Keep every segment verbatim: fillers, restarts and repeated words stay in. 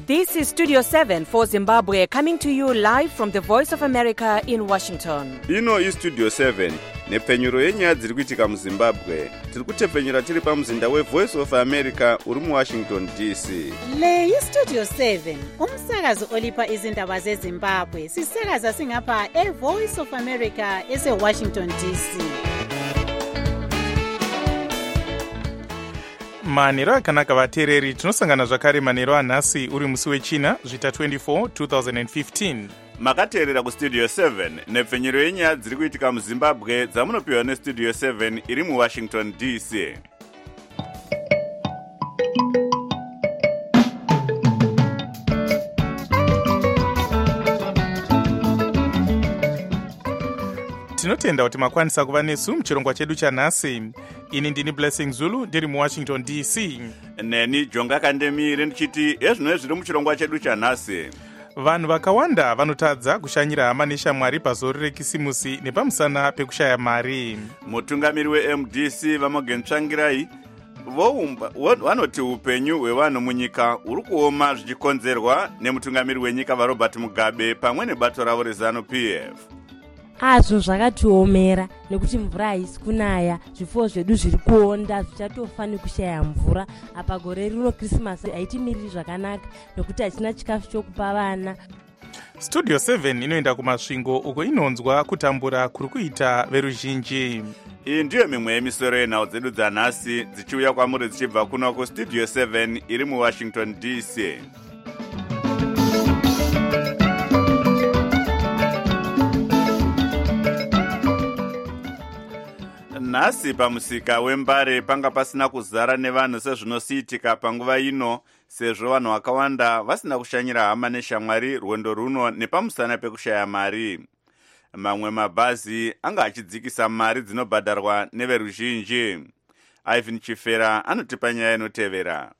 This is Studio seven for Zimbabwe, coming to you live from the Voice of America in Washington. Ino is Studio seven, nepfenyuro yenyaya dziri kuitika muZimbabwe. Tiri kutepfenyura tiri pamuzinda we Voice of America uri mu Washington D C. Le yi Studio seven, umsakazo olipa izindaba zeZimbabwe. Sisakaza singapha e Voice of America ese Washington D C. Manero akanaka vateereri, tinosangana zvakare manero anhasi uri musi wechina zvita twenty-four twenty fifteen. Makateerera kustudio seven nepfenyuro yenyaya dziri kuitika muZimbabwe dzamunopiwa nestudio seven iri mu Washington D C. Tinotenda kuti makwanisa kuva nesu muchirongwa chedu chanhasi. Ini ndini Blessing Zulu ndiri mu Washington D C. Neni Jonga Kandemire ndichiti ezvino zviri muchirongwa chedu chanhasi. Vanhu vakawanda vanotadza kushanyira hama neshamwari pazoro rekisimusi nepamusana pekushaya mari. Mutungamiri we-M D C Vamogen Tsvangirai voumba vanoti upenyu hwevanhu munyika uri kuoma zvichikonzerwa nemutungamiri wenyika vaRobert Mugabe pamwe nebato ravo reZanu P F. Azvo zvakatiomera nekuti mvura haisi kunaya, zvipfuwo zvedu zviri kuonda, zvichatofa nekushaya mvura. Apa gore rino Christmas haitimiriri zvakanaka nekuti hachina chikafu chokupa vana. Studio seven inoenda kumasvingo uko inonzwa kutambura kuri kuita veruzhinji. Iyi ndiyo mimwe yemisoro yenhau dzedu dzanhasi dzichiuya kwamuri dzichibva kuno kustudio seven iri mu Washington D C. Nhasi pamusika wembare panga pasina kuzara nevanhu sezvinosiitika panguva ino, sezvo vanhu vakawanda vasina kushanyira hama neshamwari rwendo runo nepamusana pekushaya mari. Mamwe mabhazi anga achidzikisa mari dzinobhadharwa neveruzhinji. Ivan Chifera anotipa nyaya inotevera.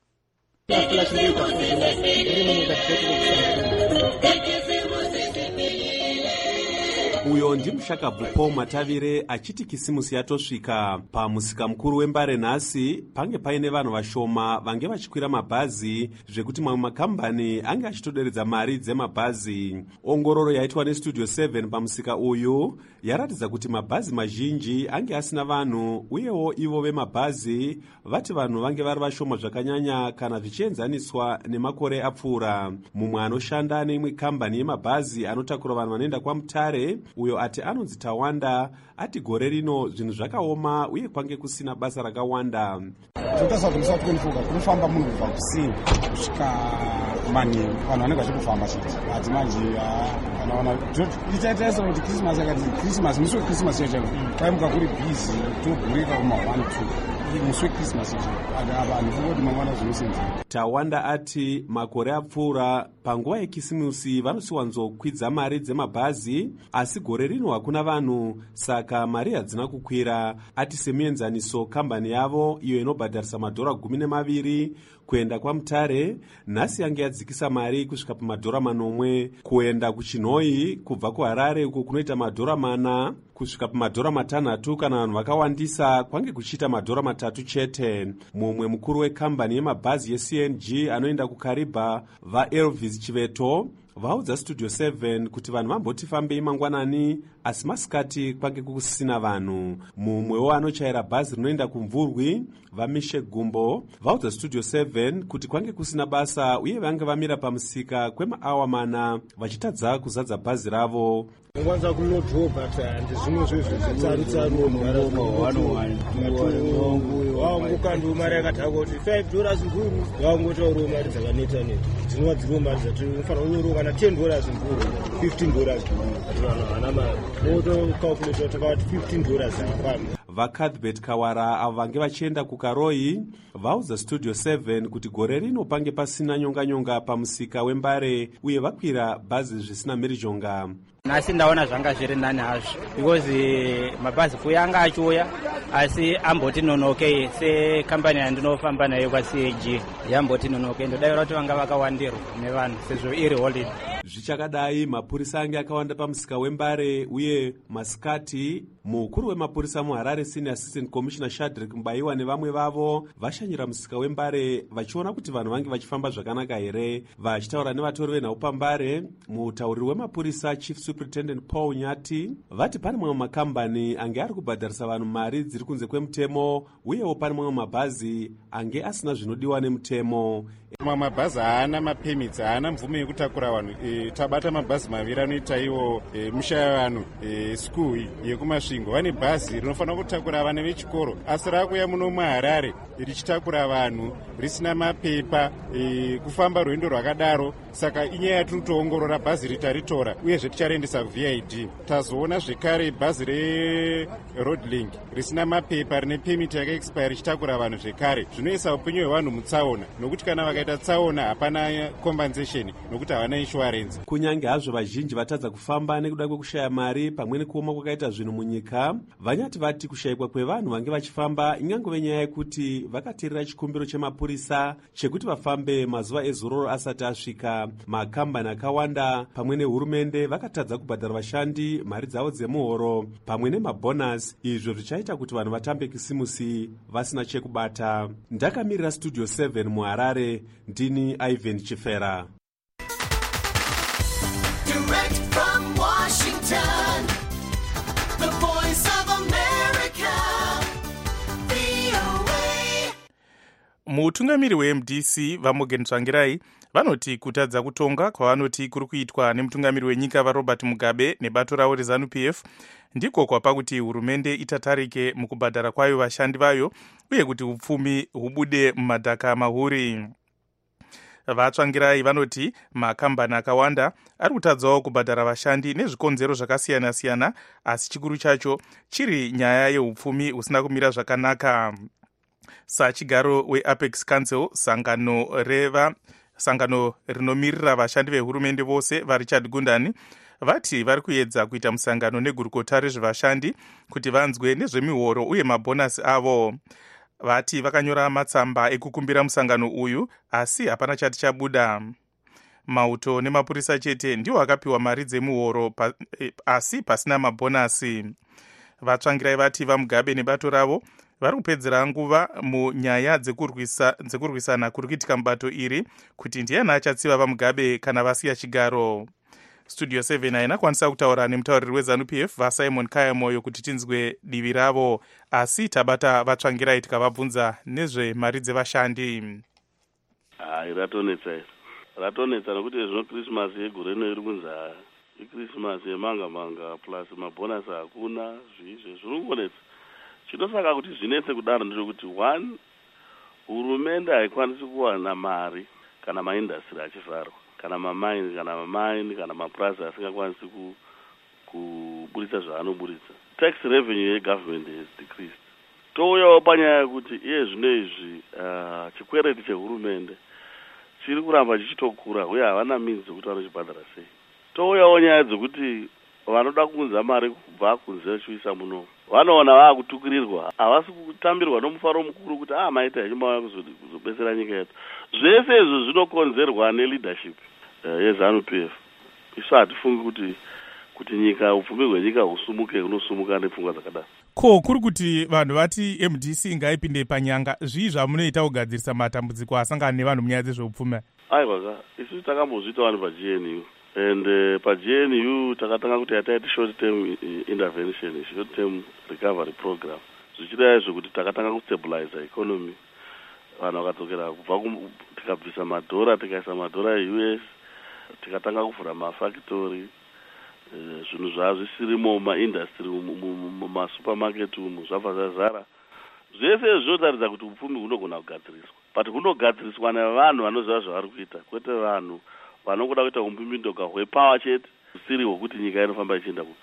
Uyo ndi Mushakabvu Paul Matavire achiti kisimusi yatosvika pamusika mukuru wembare nhasi pange paine vanhu vashoma vange vachikwira mabhazi zvekuti mamwe makambani ange achitoderedza mari dzemabhazi. Ongororo yaitwa nestudio seven pamusika uyu yaratidza kuti mabhazi mazhinji ange asina vanhu, uyewo ivo vemabhazi vati vanhu vange vari vashoma zvakanyanya kana zvichienzaniswa nemakore apfuura. Mumwe anoshanda neimwe kambani yemabhazi anotakura vanhu vanoenda kwaMutare, uyo ati anonzi Tawanda, ati gore rino zvinhu zvakaoma uye kwange kusina basa rakawanda. Totasa kuti twenty-four kunofamba munhu kubva kusini kusvika kumanheru, vanhu vanenge vachikufamba chete. Ati manje vanaona ichaita sero kuti Christmas yakati Christmas musi weChristmas yacho taimuka kuri busy togurika kuma one two musi weChristmas yacho ati vanhu voti mangwana zvinosenza. Tawanda ati makore apfuura panguva yekisimusi vanosiwanzokwidza mari dzemabhazi, asi gore rino hakuna vanhu saka mari hadzina kukwira. Ati semuenzaniso kambani yavo iyo inobhadharisa madhora gumi nemaviri kuenda kwaMutare nhasi yange yadzikisa mari kusvika pamadhora manomwe, kuenda kuChinhoi kubva kuHarare uko kunoita madhora mana kusvika pamadhora matanhatu, kana vanhu vakawandisa kwange kuchiita madhora matatu chete. Mumwe mukuru wekambani yemabhazi yeC N G anoenda kuKariba vaElvis Chiveto vaudza studio seven kuti vanhu vamboti fambei mangwanani asi masikati kwange kusina vanhu. Mumwewo anochaira bhazi rinoenda kuMvurwi vaMishe Gumbo vaudza studio seven kuti kwange kusina basa uye vange vamira pamusika kwemaawa mana vachitadza kuzadza bhazi ravo. Ngwanza kunodhobha tandi zvimwe zvezvo zvetsaru-tsaru wangu mari yakataka kuti five dollars nguru wangotauriwo mari dzakaneta-neta dzinova dziriwo mari dzati unofanira kunyoriwa kana ten dollars nguru fifteen dollars ati vanhu havana mari otokalkuleta takati fifteen dollars akafana. VaCuthbert Kawara avo vange vachienda kuKaroi vaudza studio seven kuti gore rino pange pasina nyonga-nyonga pamusika wembare uye vakwira bhazi zvisina mhirizhonga. Nhasi ndaona zvanga zviri nani hazvo because mabhazi fuya anga achiuya asi amboti nonoke sekambani yandinofamba nayo kwaC A G yamboti nonoke. Ndodaira kuti vanga vakawandirwa nevanhu sezvo iri holiday. Zvichakadai, mapurisa ange akawanda pamusika wembare uye masikati. Mukuru wemapurisa muHarare Senior Assistant Commissioner Shadrack Mbaiwa nevamwe vavo vashanyira musika wembare vachiona kuti vanhu vange vachifamba zvakanaka here. Vachitaura nevatori venhau pambare, mutauriri wemapurisa Chief Superintendent Paul Nyati vati pane mamwe makambani ange ari kubhadharisa vanhu mari dziri kunze kwemutemo, uyewo pane mamwe mabhazi ange asina zvinodiwa nemutemo. Mamwe mabhazi haana mapemits, haana mvume yekutakura vanhu. E, tabata mabhazi maviri anoita iwo e, mushaya vanhu e, skuu yekumasvingo. Vane bhazi rinofanira kutakura vana vechikoro asi rakuya muno muHarare richitakura vanhu risina mapepa e, kufamba rwendo rwakadaro. Saka inyaya yatinotoongorora bhazi ritaritora uyezve tichaendesa kuV I D. Tazoona zvekare bhazi reRoadlink risina mapepa rine pemiti yakaexpire richitakura vanhu zvekare. Zvinoisa upenyu hwevanhu mutsaona, nokuti kana vakaita tsaona hapana compensation nokuti havana insurance. Kunyange hazvo vazhinji vatadza kufamba nekuda kwekushaya mari pamwe nekuoma kwakaita zvinhu munyika, Vanyati vati kushayikwa kwevanhu vange vachifamba ingangove nyaya yekuti vakateerera chikumbiro chemapurisa chekuti vafambe mazuva ezororo asati asvika. Makambani akawanda pamwe nehurumende vakatadza kubhadhara vashandi mari dzavo dzemuhoro pamwe nemabhonasi, izvo zvichaita kuti vanhu vatambe kisimusi vasina chekubata. Ndakamirira Studio seven muHarare, ndini Ivan Chifera. Direct from Washington, the voice of America, V O A. Mutungamiri weM D C Vamogen Tsvangirai vanoti kutadza kutonga kwavanoti kuri kuitwa nemutungamiri wenyika vaRobert Mugabe nebato ravo reZANU P F ndiko kwapa kuti hurumende itatarike mukubhadhara kwayo vashandi vayo uye kuti upfumi hubude mumadhaka mahuri. Vatsvangirai vanoti makambani akawanda ari kutadzawo kubhadhara vashandi nezvikonzero zvakasiyana siyana, asi chikuru chacho chiri nyaya yeupfumi husina kumira zvakanaka. Sachigaro weApex Council, sangano reva sangano rinomirira vashandi vehurumende vose vaRichard Gundani vati vari kuedza kuita musangano negurukota rezvevashandi kuti vanzwe nezvemihoro uye mabhonasi avo. Vati vakanyora matsamba ekukumbira musangano uyu asi hapana chati chabuda. Mauto nemapurisa chete ndiwo akapiwa mari dzemuhoro pa, asi pasina mabhonasi. Vatsvangirai vati vaMugabe nebato ravo vari kupedzera nguva munyaya dzekurwisa dzekurwisana kuri kuitika mubato iri kuti ndiani achatsiva vaMugabe kana vasiya chigaro. Studio seven haina kwanisa kutaura nemutauriri weZANU P F vaSimon Kayamoyo kuti tinzwe divi ravo, asi tabata vatsvangirai tikavabvunza nezvemari dzevashandi. Hai, ratonetsa ratonetsa nokuti zvino Christmas yegore rino iri kunzi iChristmas yemanga manga plus mabhonasi hakuna, zvizve zvirongonetsa. Chinosaka kuti zvinetse kudaro ndezvekuti one, hurumende haikwanisi kuwana mari kana maindastry achivharwa, kana mamaini kana mamaini kana mapurazi asingakwanisi ku kuburitsa zvaanoburitsa. Tax revenue yegovernment has decreased. Touyawo panyaya yekuti iye zvino izvi uh, chikwereti chehurumende chiri kuramba chichitokura uye havana means dzekuti vanochibhadhara sei. Touyawo nyaya dzekuti vanoda kunza mari kubva kunze vachiisa muno vanoona vaakutukirirwa, havasi kutambirwa nomufaro mukuru kuti ah maita hechimauya kuzobetsera nyika yetu. Zvese izvo zvinokonzerwa neleadership uh, yeZANU P F. Isu hatifungi kuti kuti nyika upfumi hwenyika husumuke hunosumuka nepfungwa dzakadaro. Ko kuri kuti vanhu vati M D C ngaipinde panyanga, zvii zvamunoita kugadzirisa matambudziko asangana nevanhu munyaya dzezveupfumi? Aiwa, isu takambozviita vanhu paG N U and uh, paG N U takatanga kuti yataita short term intervention, short term recovery program, zvichida izvo kuti takatanga kustabilize economy. Vanhu vakadzokera kubva tikabvisa madhora tikaisa madhora eU S, tikatanga kuvhura mafactory, zvinhu zvazvisirimo mumaindastry mumasupermarket umu zvabva zvazara. Zvese zvotaridza kuti upfumi hunogona kugadziriswa, but hunogadziriswa nevanhu vanoziva zvavari kuita, kwete vanhu vanokuda kuita umbimbidoga hwepower chete usiri hwokuti nyika inofamba ichienda kupi.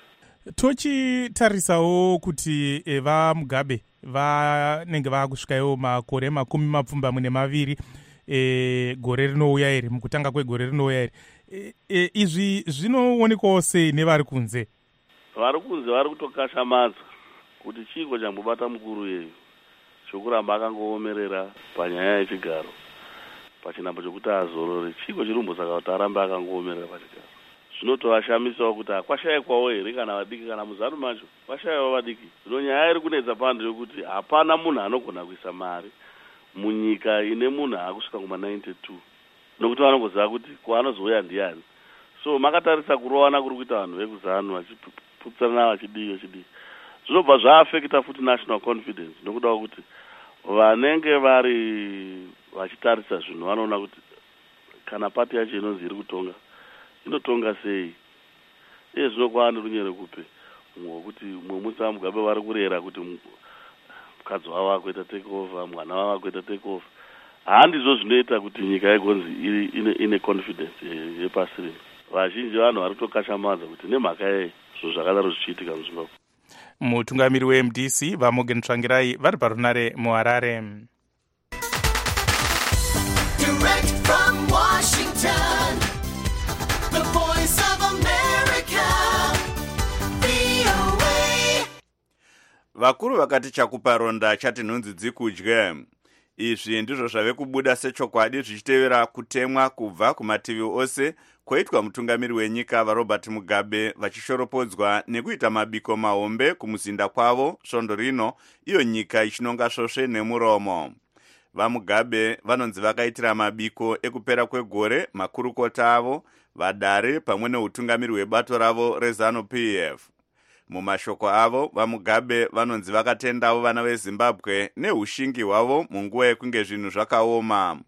Tochitarisawo kuti vaMugabe vanenge vakusvikawo makore makumi mapfumbamwe nemaviri e, gore rinouya iri, mukutanga kwegore rinouya iri. E, e, izvi zvinoonekwawo sei nevari kunze? Vari kunze vari kutokashamadza kuti chiko chambobata mukuru yeyu chokuramba akangoomerera panyaya yechigaro pachinambo chokuti azorore. Chiko chirumbosaka kuti arambe akangoomerera pachigaro. zvinotovashamisawo kuti hakwashayikwawo here kana vadiki kana muzanu macho kwashayiwa vadiki. Zvino nyaya iri kunetsa pando yokuti hapana munhu anogona kuisa mari munyika ine munhu akusvika kuma ninety-two nokuti vanongoziva kuti kwaanozouya ndiani. So makatarisa kurowana kuri kuita vanhu vekuzanu vachiputsanana vachidii vachidii zvinobva zvaafekita futi national confidence nokuda kwekuti vanenge vari vachitarisa zvinhu vanoona kuti kana pati yacho inonzi iri kutonga inotonga sei. Iye zvinokwana runyere kupe kuti mumwe musa Mugabe vari kurera kuti mukadzi wavo akuita take over, mwana wavo akuita take over. Handizvo zvinoita kuti nyika igonzi ine, ine confidence yepasi rino. Vazhinji vanhu vari kutokashamadza kuti nemhaka yei zvinhu zvakadaro zvichiitika muZimbabwe. Mutungamiri we-M D C Vamogen Tsvangirai vari parunare muHarare. Direct from Washington, the voice of America, V O A. Vakuru vakati chakuparonda chati nhunzi dzikudye. Izvi ndizvo zvave kubuda sechokwadi zvichitevera kutemwa kubva kumativi ose kwoitwa mutungamiri wenyika vaRobert Mugabe vachishoropodzwa nekuita mabiko mahombe kumuzinda kwavo svondo rino, iyo nyika ichinonga svosve nemuromo. VaMugabe vanonzi vakaitira mabiko ekupera kwegore makurukota avo, vadare pamwe neutungamiri hwebato ravo reZanu P F. Mumashoko avo vaMugabe vanonzi vakatendawo vana veZimbabwe neushingi hwavo munguva yekunge zvinhu zvakaoma.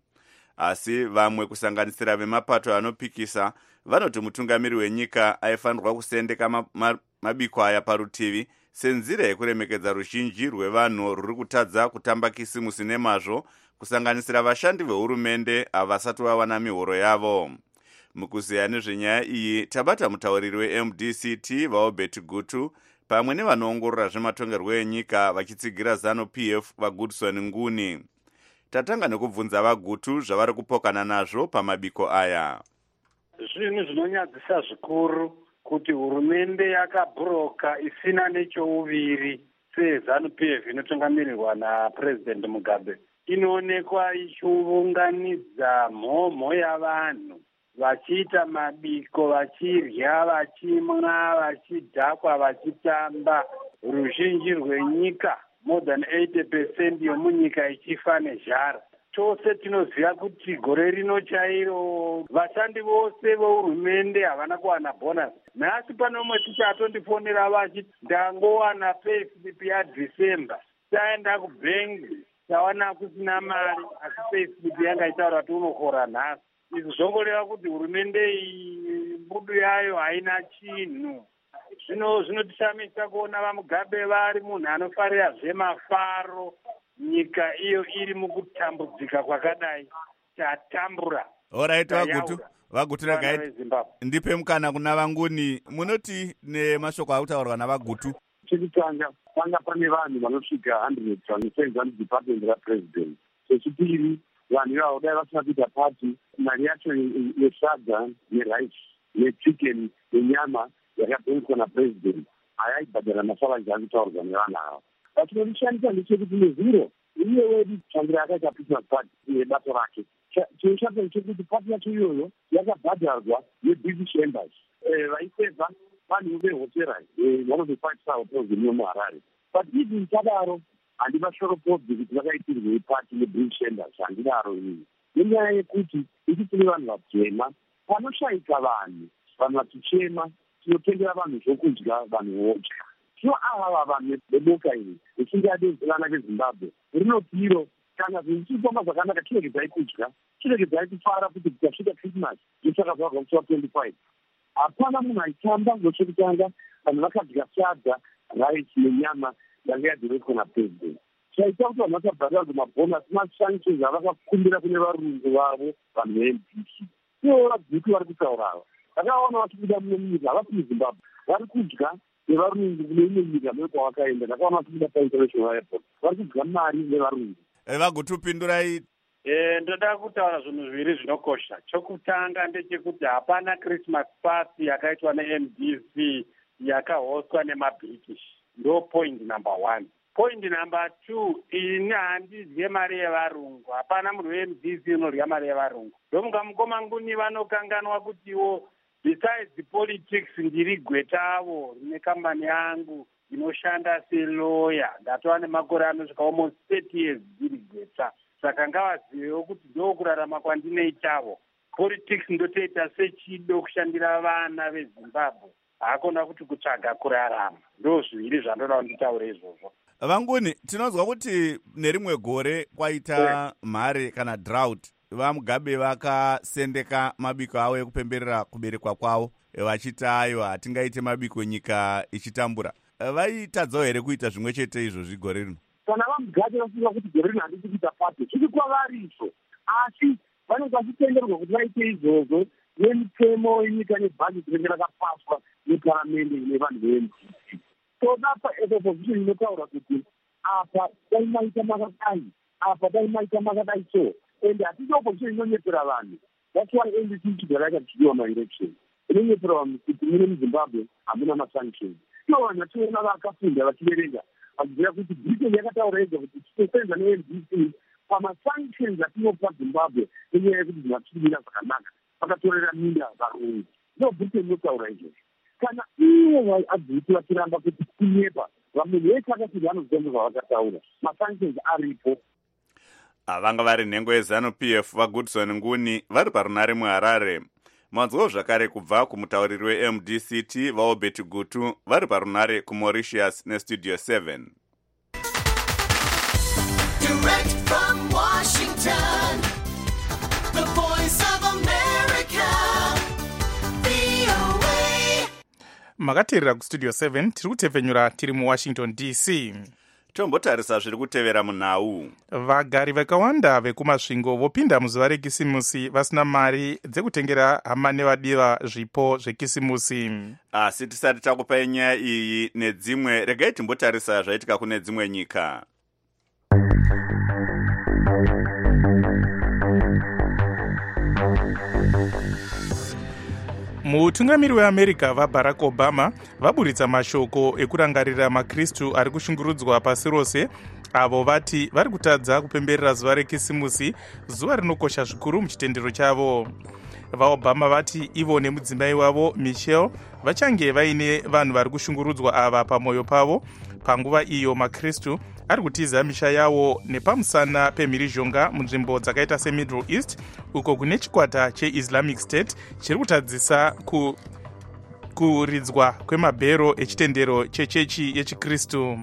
Asi vamwe kusanganisira vemapato anopikisa vanoti mutungamiri wenyika aifanirwa kusendeka ma, ma, mabiko aya parutivi senzira yekuremekedza ruzhinji rwevanhu ruri kutadza kutamba kisimusi nemazvo, kusanganisira vashandi vehurumende havasati vawana mihoro yavo. Mukuziya nezvenyaya iyi tabata mutauriri we-M D C T vaObert Gutu pamwe nevanoongorora zvematongerwo enyika vachitsigira ZANU P F vaGoodson Nguni. Tatanga nekubvunza vaGutu zvavari kupokana nazvo pamabiko aya. Zvinhu zvinonyadzisa zvikuru kuti hurumende yakabhuroka isina nechouviri seZANU P F inotungamirirwa naPresident Mugabe inoonekwa ichiunganidza mhomho yavanhu vachiita mabiko, vachirya, vachimwa, vachidhakwa, vachitamba. Ruzhinji rwenyika more than eighty percent yomunyika ichifa nezhara. Tose tinoziva kuti gore rino chairo vashandi vose vehurumende havana kuwana bonus. Nhasi pano umwe ticha atondifonera vachiti ndangowana payslip yaDecember, taenda kubhengi tawana kusina mari, asi payslip yanga itaura kuti unokora nhasi. Izvi zvongoreva kuti hurumende iyi mbudu yayo haina chinhu. Zvino zvinotishamisa kuona vaMugabe vari munhu anofarira zvemafaro, nyika iyo iri mukutambudzika kwakadai tatambura. Alright, vagutu vagutu regai ndipe mukana kuna vanguni. Munoti nemashoko akutaurwa navagutu. Chekutanga panga pane vanhu vanosvika one hundred vanosenza mudepartment rapresident. Chechipiri vanhu ivavo dai vasina kuita pati, mari yacho yesadza nerice nechicken nenyama yakabhengwa napresident hayaibhadhara masavanje ari kutaurwa nevanhu ava. Patinorishandisa ndechekuti nezuro iye wedu Tsvangirai akaita Christmas party nebato rake. Chinoshatsa ndechekuti pati yacho iyoyo yakabhadharwa neBritish Embassy. Vaiseva vanhu vehotera one of the five star hotels ino muHarare. But even chadaro handivashoropodzi kuti vakaitirwe pati neBritish Embassy, handidaro inini. Nenyaya yekuti isi tine vanhu vatema, panoshayika vanhu, vanhu vatichema, tinotengera vanhu zvokudya, vanhu vodya. Zvino ava vanhu veboka iri vechingade vana veZimbabwe rinotiro kana zvichifamba zvakanaka chiregedzai kudya, chiregedzai kufara kuti tikasvika Christmas isakazvarwa kusuwa twenty-five. Hapana munhu aitamba ngochekutanga, vanhu vakadya sadza, rice nenyama yanga yadhiroitwa napresident. Chaita kuti vanhu vakabhadharwa mabhonus masanctions avakakumbira kune varungu vavo vanhu ve-M D C. Ivo vagutu vari kutaura ava vakaona vachibuda mune nyika havasi muZimbabwe, vari kudya nevarungu kune imwe nyika mune kwavakaenda. Ndakaona vachibuda painternational airport vari kudya mari nevarungu. Vagutu pindurai. Eh, ndoda kutaura zvinhu zviviri zvinokosha. Chokutanga ndechekuti hapana Christmas party yakaitwa ne-M D C yakahostwa nemaBritish. Ndo point number one. Point number two, ini handidye mari yevarungu. Hapana munhu we-M D C unorya mari yevarungu. Ndomunga mukoma Nguni vanokanganwa kutiwo besides the politics ndiri gwetavo rine kambani yangu inoshanda seloya ndatova nemakore anosvika almost thirty years ndiri gweta saka ngavazivewo kuti ndokurarama kwandinoitavo. Politics ndotoita sechido kushandira vana vezimbabwe haakona kuti kutsvaga kurarama. Ndo zviviri zvandoda kunditaure izvozvo. Vanguni, tinonzwa kuti nerimwe gore kwaita mhare kana drought, vaMugabe vakasendeka mabiko avo ekupemberera kuberekwa kwavo vachiti ayo hatingaite mabiko nyika ichitambura. Vaitadzawo here kuita zvimwe chete izvozvi gore rino? Kana vaMugabe vafunga kuti gore rino handisi kuita pati chiri kwavari izvo, asi vanenge vachitenderwa kuti vaite izvozvo nemitemo yenyika nebhajeti rinenge rakapaswa neparamende nevanhu ve-M D C. So that's the opposition inotaura kuti apa dai maita makadai, apa dai maita makadai so. And hatisi opposition inonyepera vanhu. That's why M D C chigara yakachidiwa ma-election. Inonyepera vanhu kuti mune muZimbabwe hamuna ma-sanctions. Ivo vanhu vationa vakafunda vachiverenga vachibvira kuti Britain yakataura yega kuti titosenza ne-M D C pama-sanctions atinopa Zimbabwe nenyaya yekuti zvinatichimira zvakanaka vakatorera minda varungu. Ndo Britain inotaura izvozvo. Kana ivo vadziti vachiramba kuti kunyepa vamwe vese vakati vanozemba zvavakataura ma-sanctions aripo. Vanga vari nhengo yeZanu P F vaGoodson Nguni vari parunare muHarare. Manzwawo zvakare kubva kumutauriri we-M D C T vaObert Gutu vari parunare kuMauritius neStudio seven. Direct from Washington, the voice of America, V O A. Makateerera kuStudio seven, tiri kutepfenyura tiri muWashington D C. Tombotarisa zviri kutevera munhau. Vagari vakawanda vekumasvingo vopinda muzuva rekisimusi vasina mari dzekutengera hama nevadiwa zvipo zvekisimusi. Asi tisati takupai nyaya iyi nedzimwe, regai timbotarisa zvaitika kune dzimwe nyika. Mutungamiri weAmerica vaBarack Obama vaburitsa mashoko ekurangarira maKristu ari kushungurudzwa pasi rose, avo vati vari kutadza kupemberera zuva rekisimusi, zuva rinokosha zvikuru muchitendero chavo. VaObama vati ivo nemudzimai wavo Michelle vachange vaine vanhu vari kushungurudzwa ava pamwoyo pavo panguva iyo maKristu ari kutiza misha yawo nepamusana pemhirizhonga munzvimbo dzakaita seMiddle East, uko kune chikwata cheIslamic State chiri kutadzisa ku, kuridzwa kwemabhero echitendero chechechi yechiKristu.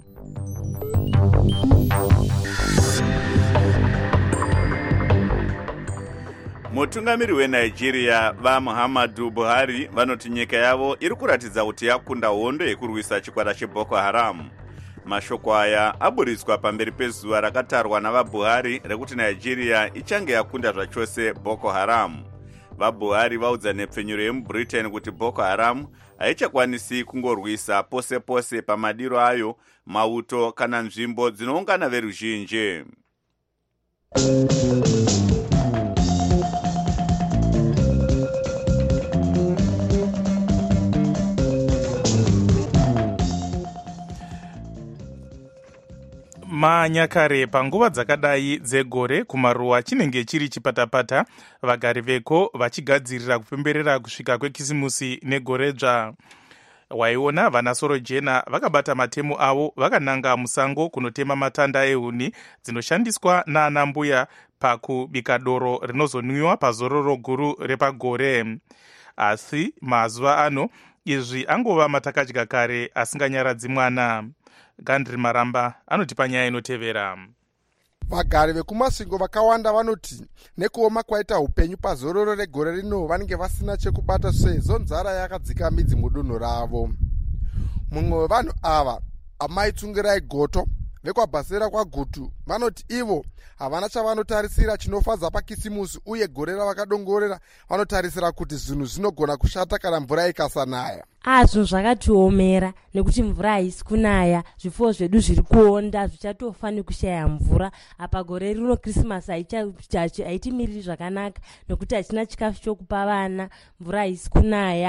Mutungamiri weNigeria vaMuhammadu Buhari vanoti nyika yavo iri kuratidza kuti yakunda hondo yekurwisa chikwata cheBoko Haram. Mashoko aya aburitswa pamberi pezuva rakatarwa navaBuhari rekuti Nigeria ichange yakunda zvachose Boko Haram. VaBuhari vaudza nepfenyuro yemuBritain kuti Boko Haram haichakwanisi kungorwisa pose pose pamadiro ayo, mauto kana nzvimbo dzinoungana veruzhinji. Manyakare panguva dzakadai dzegore kumaruwa chinenge chiri chipatapata, vagari veko vachigadzirira kupemberera kusvika kwekisimusi negoredzva. Waiona vanasoro jena vakabata matemo avo vakananga musango kunotema matanda ehuni dzinoshandiswa naana mbuya pakubika doro rinozonwiwa pazororo guru repagore. Asi mazuva ano izvi angova matakadya kare asinganyaradzi mwana. Gandri Maramba anotipa nyaya inotevera. Vagari vekumasvingo vakawanda vanoti nekuoma kwaita upenyu pazororo regore rino vanenge vasina chekubata sezvo nzara yakadzika midzi mudunhu ravo. Mumwe wevanhu ava, Amai Tsungirai Goto vekwabhasera kwaGutu, vanoti ivo havana chavanotarisira chinofadza pakisimusi, uye gore ravakadongorera vanotarisira kuti zvinhu zvinogona kushata kana mvura ikasanaya. Azvo zvakatiomera nekuti mvura haisi kunaya, zvipfuwo zvedu zviri kuonda zvichatofa nekushaya mvura. Apa gore rino Krismasi haitimiriri zvakanaka nekuti hatina chikafu chokupa vana, mvura haisi kunaya.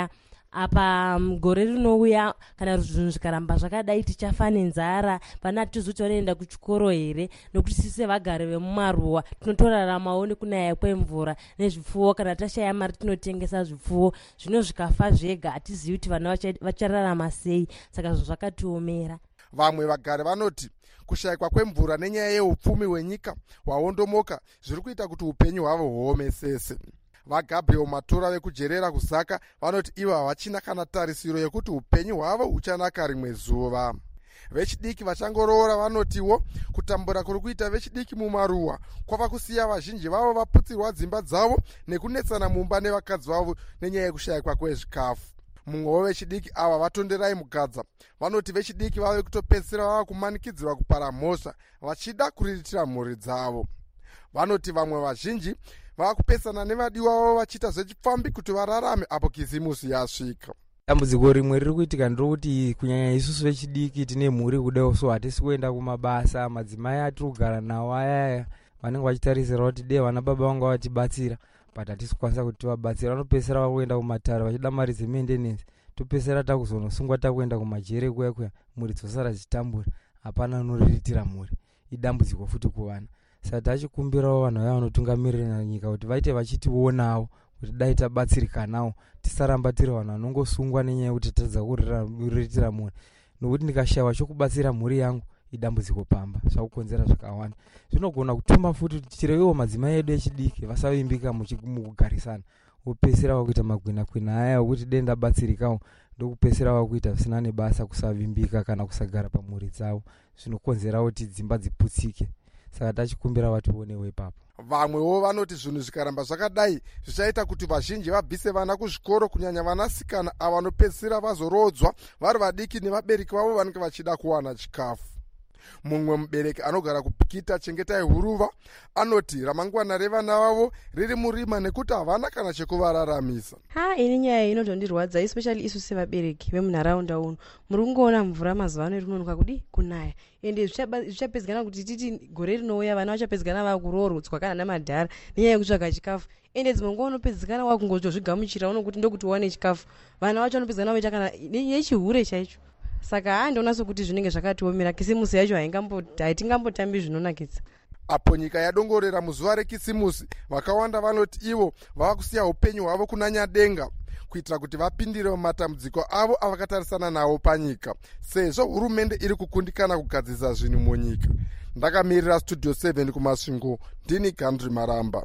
apa gore rinouya kana zvinhu zvikaramba zvakadai tichafa nenzara vana tizoti vanoenda kuchikoro here, nokuti sise vagari vemumaruwa tinotoraramawo nekunaya kwemvura nezvipfuwo. Kana tashaya mari tinotengesa zvipfuwo, zvino zvikafa zvega hatizivi kuti vana vachararama sei. Saka zvinhu zvakatiomera. Vamwe vagari vanoti kushayikwa kwemvura nenyaya yeupfumi hwenyika hwaondomoka zviri kuita kuti upenyu hwavo huomesese. VaGabriel Matora vekujerera kuzaka vanoti ivo havachina kana tarisiro yekuti upenyu hwavo huchanaka rimwe zuva. Vechidiki vachangoroora vanotiwo kutambura kuri kuita vechidiki mumaruwa kwava kusiya vazhinji vavo vaputsirwa dzimba dzavo nekunetsana mumba nevakadzi vavo nenyaya yekushayikwa kwezvikafu. Mumwe wevechidiki ava vatonderai mugadza vanoti vechidiki vave kutopedzisira vava kumanikidzirwa kupara mhosva vachida kuriritira mhuri dzavo. Vanoti vamwe vazhinji vava kupesana nevadiwa vavo vachiita zvechipfambi kuti vararame apo kizimusi yasvika. Dambudziko rimwe riri kuitika nderokuti kunyanya isusu vechidiki tine mhuri kudai, so hatisi kuenda kumabasa. Madzimai atiri kugara nawo ayaya vanenge vachitarisira kuti dei vana baba vangu vatibatsira, but hatisi kukwanisa kuti tivabatsira. Vanopedzisira vakuenda kumatare vachida mari dzemendenensi, topedzisira takuzonosungwa takuenda kumajere kuya kuya, mhuri dzosara dzichitambura, hapana unoriritira mhuri. Idambudziko futi kuvana. Saka tachikumbirawo vanhu vaya vanotungamirira nyika kuti vaite vachitionawo kuti dai tabatsirikanawo, tisaramba tiri vanhu vanongosungwa nenyaya yekuti tadza kuriritira mhuri. Nokuti ndikashayiwa chokubatsira mhuri yangu idambudziko pamba, zvakukonzera zvakawanda. Zvinogona kutuma futi kuti tirevewo madzimai edu echidiki vasavimbika mukugarisana, vopedzisira vakuita magwina kwina aya okuti dei ndabatsirikawo ndokupedzisira vakuita zvisina nebasa, kusavimbika kana kusagara pamhuri dzavo, zvinokonzera kuti dzimba dziputsike. Saka tachikumbira vationewo ipapo. Vamwewo vanoti zvinhu zvikaramba zvakadai zvichaita kuti vazhinji vabvise vana kuzvikoro, kunyanya vanasikana ava vanopedzisira vazorodzwa vari vadiki nevabereki vavo vanenge vachida kuwana chikafu. Mumwe mubereki anogara kuPikita Chengetai Huruva anoti ramangwana revana vavo riri murima nekuti havana kana chekuvararamisa. Ha, ini nyaya inotondirwadza, especially isu sevabereki vemunharaunda uno. Muri kungoona mvura mazuva ano iri kunonoka kudi kunaya, ende zvichapedzikana kuti titi gore rinouya vana vachapedzikana vakuroorodzwa kana namadhara nenyaya yekutsvaga chikafu. Ende dzimwe nguva unopedzikana wakungozvigamuchira unokuti ndokuti uwane chikafu, vana vacho vanopedzikana vaita kana nechihure chaicho. Saka handiona sokuti zvinenge zvakatiomera, kisimusi yacho haitingambotambi zvinonakidza. Apo nyika yadongorera muzuva rekisimusi, vakawanda vanoti ivo vava kusiya upenyu hwavo kunanya denga kuitira kuti vapindire mumatambudziko avo avakatarisana nawo panyika, sezvo hurumende iri kukundikana kugadzirisa zvinhu munyika. Ndakamirira Studio seven kumasvingo, ndini Gandri Maramba.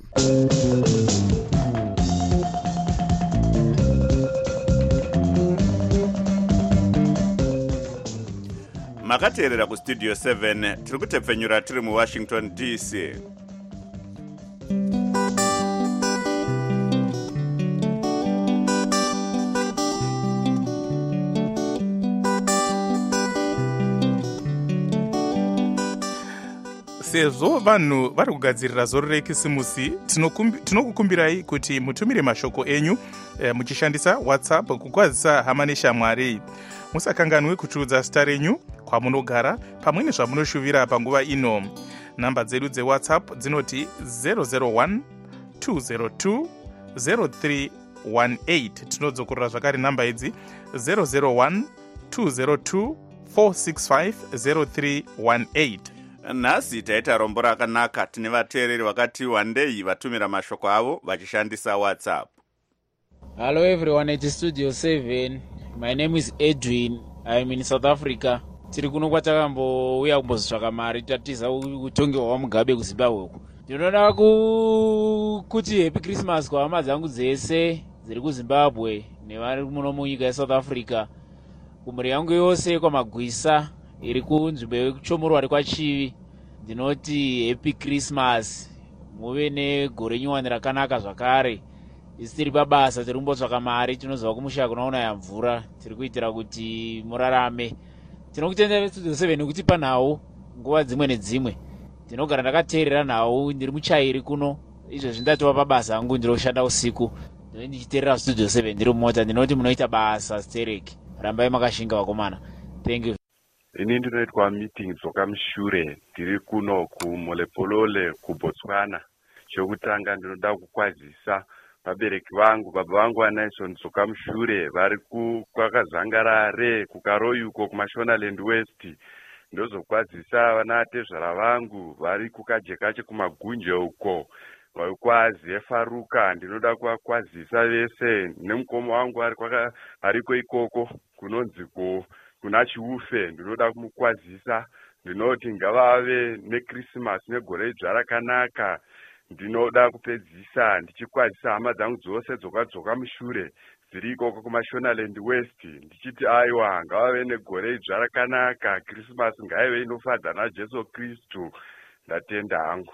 Makateerera ku Studio seven, tiri kutepfenyura tiri mu Washington D C. Sezvo vanhu vari kugadzirira zoro rekisimusi, tinokukumbirai kuti mutumire mashoko enyu e, muchishandisa WhatsApp kukwazisa hama neshamwari. Musakanganwe kuchiudza zita renyu, kwamunogara, pamwe nezvamunoshuvira panguva ino. Namba dzedu dzeWhatsApp dzinoti zero zero one two zero two zero three one eight. Tinodzokorera zvakare namba idzi zero zero one two zero two four six five zero three one eight. Nhasi taita rombo rakanaka, tine vateereri vakati wandei vatumira mashoko avo vachishandisa WhatsApp. Hello everyone at Studio seven. My name is Edwin. I'm in South Africa. Tiri kuno kwatambouya kumbozvitsvaka mari tatiza kutongewa waMugabe kuZimbabwe uku. Ndinoda kuti happy Christmas kwa hama dzangu dzese dziri kuZimbabwe nevari muno munyika yeSouth Africa. Kumhuri yangu yose kwaMagwisa iri kunzvimbo yekuchomorwa rekwaChivi. Ndinoti happy Christmas. Muve negore nyuwani rakanaka zvakare. Isi tiri pabasa tiri kumbotsvaka mari, tinoziva kumusha kunoona ya mvura, tiri kuitira kuti murarame. Tinokutendera Studio seven kutipa nawo nguva dzimwe nedzimwe. Ndinogara ndakateerera nawo, ndiri muchairi kuno. Izvo zvindatova pabasa angu ndiroshanda usiku. Ndine ndichiteerera Studio seven ndiri mumota, ndinoti munoita basa stereki. Rambai makashinga vakomana. Thank you. Ini ndinoitwa meeting dzoka mushure ndiri kuno kuMolepolole kuBotswana. Chokutanga ndinoda kukwazisa vabereki vangu, baba vangu vanaison Zokamushure vari kwakazangarare kukaroyuko kumashonaland west. Ndozokwazisa vana tezvara vangu vari kukajekache kumagunje uko kwazi efaruka. Ndinoda kuvakwazisa vese nemukoma wangu ari kwaka ariko ikoko kunonzi kuna Chiufe. Ndinoda kumukwazisa, ndinoti ngavave neChristmas negore idzva rakanaka. Ndinoda kupedzisa ndichikwazisa hama dzangu dzose dzokadzoka mushure dziri ikoko kumashonaland west ndichiti aiwa ngavave negore idzva rakanaka. Christmas ngaive inofadza naJesu Kristu. Ndatenda hangu.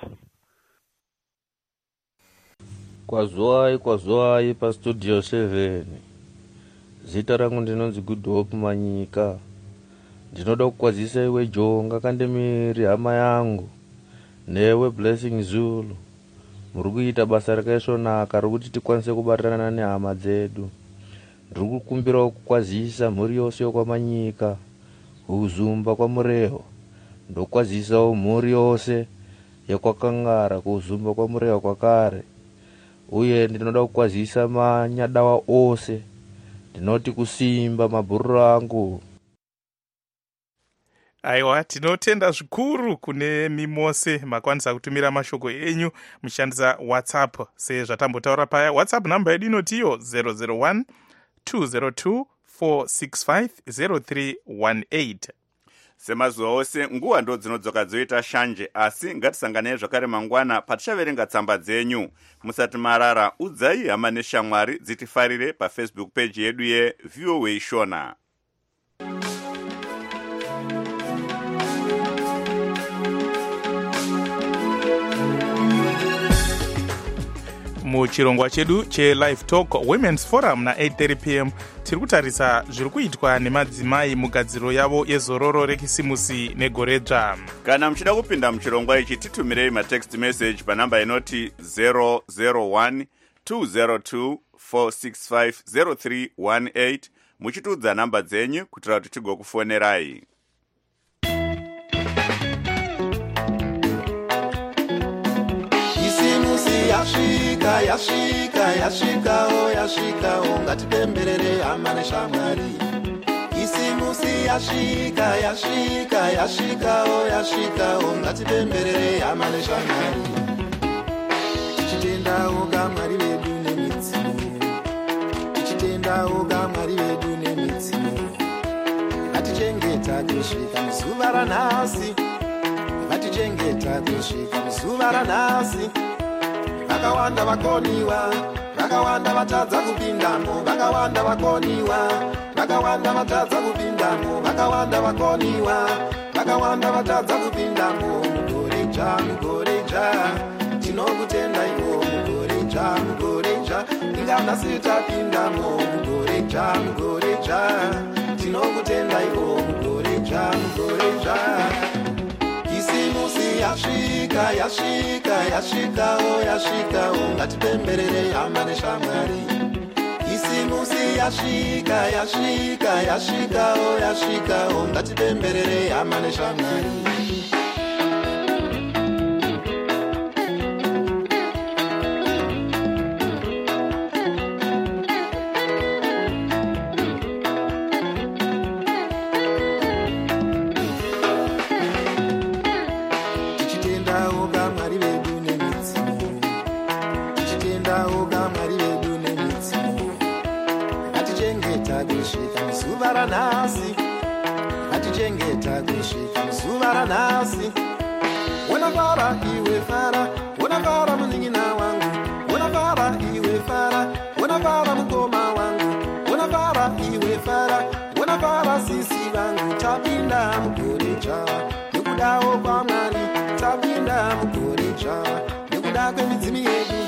Kwazwai kwazwai pastudio seven. Zita rangu ndinonzi Good Hope Manyika. Ndinoda kukwazisa iwe Jonga Kandemiri hama yangu newe Blessing Zulu. Muri kuita basa rakaisvonaka rokuti tikwanise kubatirana nehama dzedu. Ndiri kukumbirawo kukwazisa mhuri yose yokwamanyika, Uzumba kwaMureho. Ndokwazisawo mhuri yose yekwakangara, Kuzumba kwaMureho kwakare. Uye ndinoda kukwazisa manyadawa ose. Ndinoti kusimba mabhururu angu. Aiwa, tinotenda zvikuru kune mimose makwanisa kutumira mashoko enyu mushandisa WhatsApp. Sezvatambotaura paya, WhatsApp namba yedu inotiyo zero zero one two zero two four six five zero three one eight. Semazuva ose nguva ndo dzinodzoka dzoita shanje, asi ngatisanganei zvakare mangwana patichaverenga tsamba dzenyu. Musati marara, udzai hama neshamwari dzitifarire paFacebook page yedu yeV O A Shona. Muchirongwa chedu che-Live Talk Women's Forum na eight thirty p m tiri kutarisa zviri kuitwa nemadzimai mugadziro yavo yezororo rekisimusi negoredzva. Kana muchida kupinda muchirongwa ichi, titumirei matext message panamba inoti zero zero one two zero two four six five zero three one eight muchitudza namba dzenyu kutira kuti tigokufonerai. Yashika, yashika, yashika, oh yashika, oh ngatipemberere hama neshamwari. Isimusi yashika, yashika, yashika, oh yashika, oh ngatipemberere hama neshamwari. Tichitendawo kamwari vedu nemidziyo, tichitendawo kamwari vedu nemidziyo. Ngatichengeta kusvika muzuva ranhasi, ngatichengeta kusvika muzuva ranhasi. Vakawanda vakoniwa, vakawanda vatadza kupindamo, vakawanda vakoniwa, vakawanda vatadza kupindamo, vakawanda vakoniwa, vakawanda vatadza kupindamo. Mugoreja, mugoreja, tinokutenda iwo mugoreja, mugoreja, ingana sitapindamo. Mugoreja, mugoreja, tinokutenda iwo mugoreja, mugoreja. Isimusi yashika, yashika, yashika, oh yashika, oh ngatipemberere hama neshamwari. Isimusi yashika, yashika, yashika, oh yashika, oh ngatipemberere hama neshamwari. Nasi, atichengeta kusvika muzuva ranhasi. Wanafara iwe fara, wanafara munin'ina wangu, wanafara iwe fara, wanafara mukoma wangu, wanafara iwe fara, wanafara sisi vangu. Tapinda mugoreja, nekudawo kwaMwari, tapinda mugoreja, nekuda kwemidzimu yedu.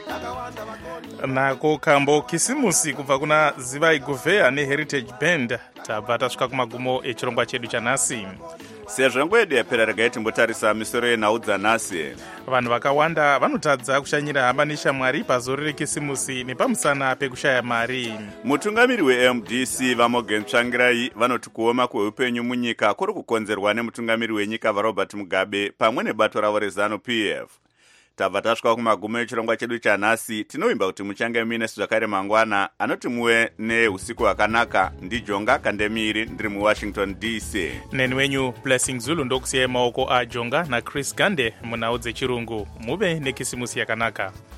Nako kambo kisimusi kubva kuna Zivai Govea neHeritage Band. Tabva tasvika kumagumo echirongwa chedu chanhasi. Sezvo nguva yedu yapera, regai timbotarisa misoro yenhau dzanhasi. Vanhu vakawanda vanotadza kushanyira hama neshamwari pazoro rekisimusi nepamusana pekushaya mari. Mutungamiri weM D C Vamogen Tsvangirai vanoti kuoma kweupenyu munyika kuri kukonzerwa nemutungamiri wenyika vaRobert Mugabe pamwe nebato ravo reZANU P F. tabva tasvika kumagumo echirongwa chedu chanhasi. Tinovimba kuti muchange muine zvakare mangwana anoti muwe neusiku hwakanaka. Ndijonga Kandemiri ndiri muWashington D C. Neni wenyu Blessing Zulu ndokusiyai maoko aJonga naChris Gande munhau dzechirungu. Muve nekisimusi yakanaka.